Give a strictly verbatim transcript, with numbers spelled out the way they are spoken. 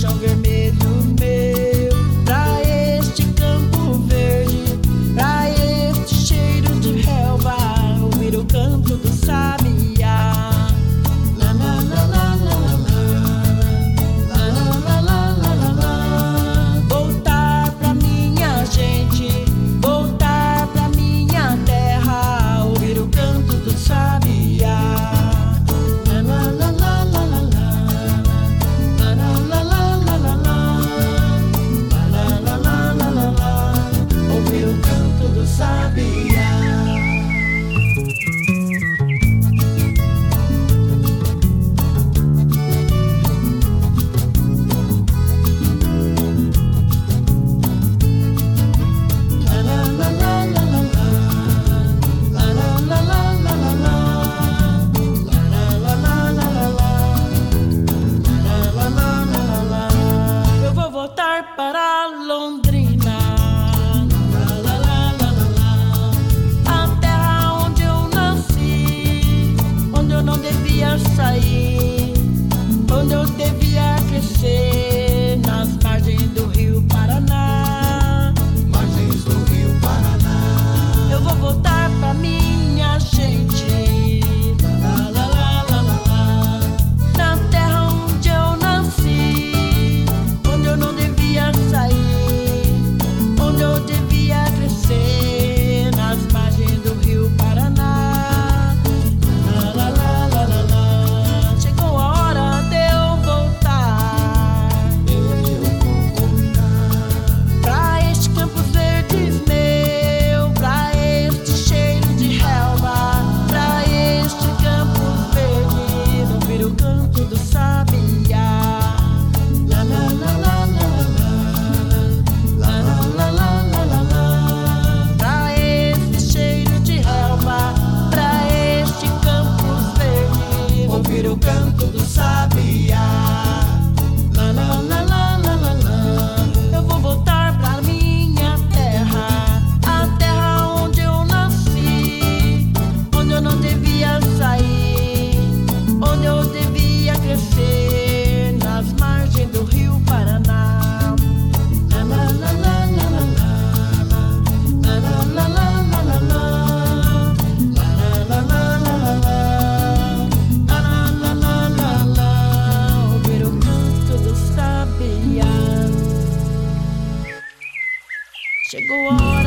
chão vermelho meu, pra este campo verde, pra este cheiro de relva, ouvir o canto do sabiá. La la la la la la la la la la la. Voltar pra minha gente, voltar pra minha terra, ouvir o canto do sabiá. La la la la la la la la la la la la la la la la la, ouvir o canto do sabiá. Eu vou voltar para Londrina, la, la, la, la, la, la. A terra onde eu nasci, onde eu não devia sair, onde eu devia crescer, nas margens do rio Paraná. Margens do Rio Paraná. Eu vou voltar pra minha gente, la, la, la, la, la, la. Na terra onde eu nasci, onde eu não devia sair, onde eu devia crescer, nas margens do rio Paraná. La, la, la, la, la, la. Chegou a hora de eu voltar Eu vou voltar pra este campo verdes meu, pra este cheiro de relva, pra este campo verde, ouvir o canto do sabiá. La la la la la la la la la la la la. Pra este cheiro de relva, pra este campo verde, ouvir o canto do sabiá. La la la la la la la. Eu vou voltar pra minha terra, a terra onde eu nasci, onde eu não devia sair, onde eu devia crescer, nas margens do rio Paraná. La la la la la la la la la la la la la la la la la la la la, ouvir o canto do sabiá. Chegou a hora